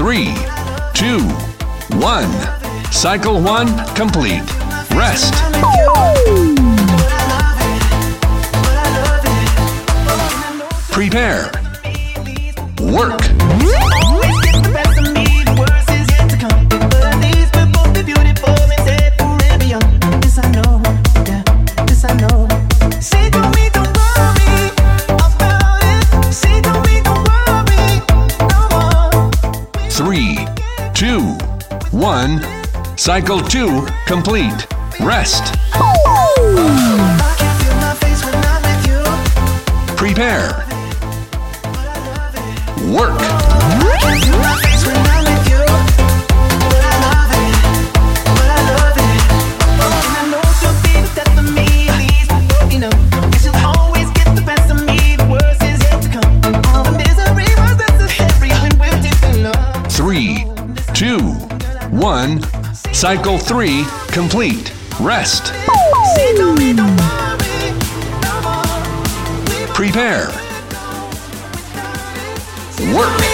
3, 2, 1. Cycle 1 complete. Rest. Prepare. Work. Three, 2, 1. Cycle 2 complete. Rest. Prepare. Work. Three, 2, 1. Cycle 3 complete. Rest. Prepare. Work.